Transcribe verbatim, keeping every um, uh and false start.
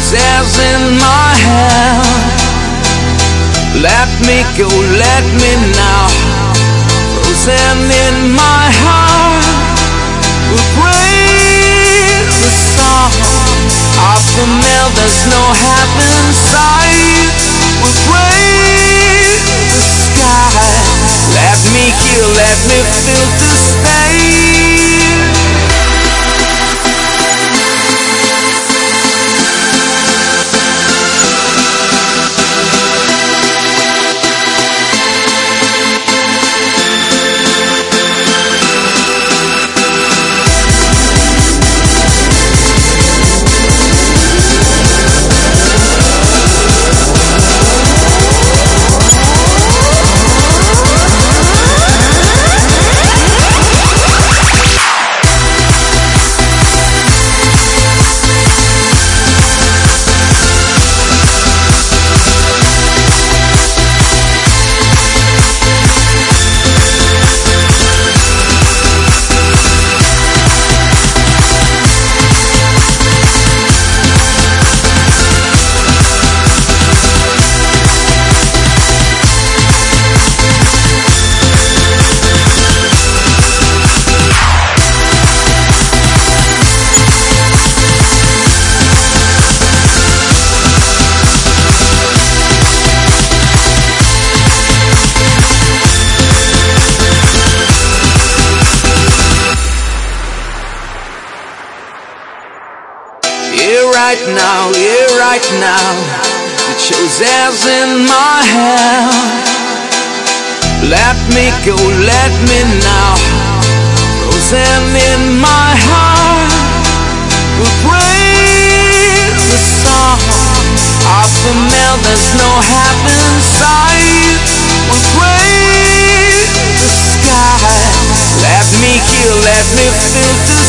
roses in my hair. Let me go, let me now. Frozen in my heart. We'll break the song of the mill, there's no heaven inside. We'll break the sky. Let me hear, let me feel this pain. Right now, yeah, right now, the roses in my hair. Let me go, let me now. Frozen in my heart. We'll break the song of the mill, there's no heaven inside. We'll break the sky. Let me hear, let me feel the